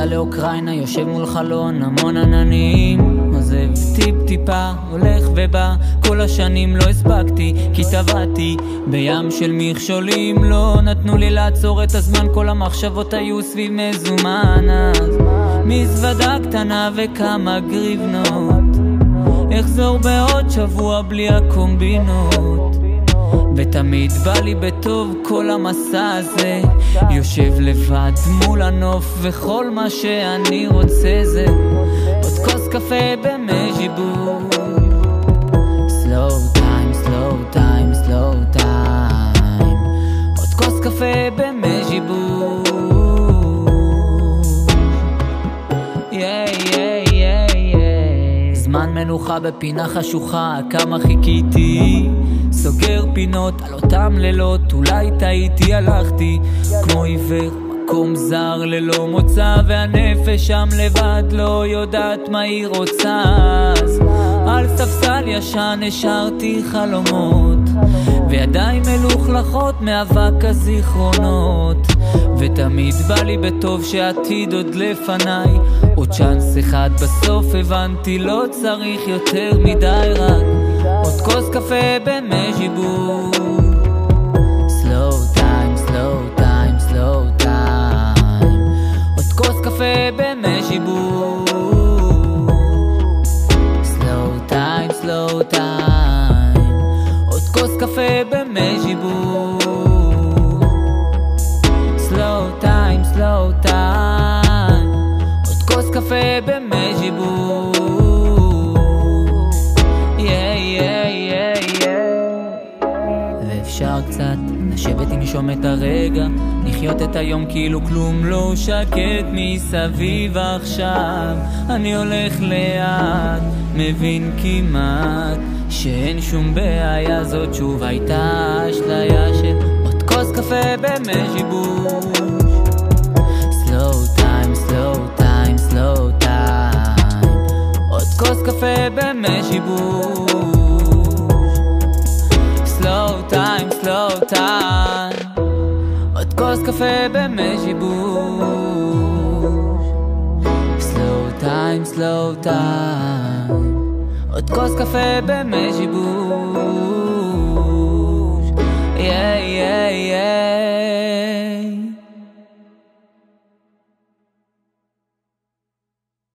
נוסע לאוקראינה, יושב מול חלון, המון עננים, עוזב טיפ טיפה, הולך ובא, כל השנים לא הספקתי, כי טבעתי בים של מכשולים, לא נתנו לי לעצור את הזמן, כל המחשבות היו סביב מזומן. אז מזוודה קטנה וכמה גריבנות, אחזור בעוד שבוע בלי הקומבינות, ותמיד בא לי בטוב כל המסע הזה, יושב לבד מול הנוף וכל מה שאני רוצה זה עוד כוס קפה במז'יבו. Slow time, slow time, slow time, עוד כוס קפה במז'יבו. זמן מנוחה בפינה חשוכה, כמה חיכיתי, סוגר פינות על אותם לילות, אולי טעיתי, הלכתי כמו עיוור, מקום זר ללא מוצא, והנפש שם לבד לא יודעת מה היא רוצה. אז על ספסל ישן השארתי חלומות, וידיים מלוכלכות מאבק הזיכרונות, ותמיד בא לי בטוב שעתיד עוד לפניי, עוד צ'אנס אחד בסוף הבנתי, לא צריך יותר מדי, רק עוד כוס קפה במז'יבו. Slow time, slow time, slow time, עוד כוס קפה במז'יבו. Slow time, slow time, עוד כוס קפה במז'יבו. Slow time, slow time, עוד כוס קפה במז'יבו. ואפשר קצת לשבת לנשום את הרגע, לחיות את היום כאילו כלום לא שקט מסביב. עכשיו אני הולך לאט, מבין כמעט שאין שום בעיה, זאת שוב הייתה אשליה של עוד כוס קפה במז'יבו. Slow time, slow time, slow time, עוד כוס קפה במז'יבו. Slow time, slow time, עוד כוס קפה במז'יבו. Slow time, slow time, עוד כוס קפה במז'יבו. Yeah, yeah, yeah.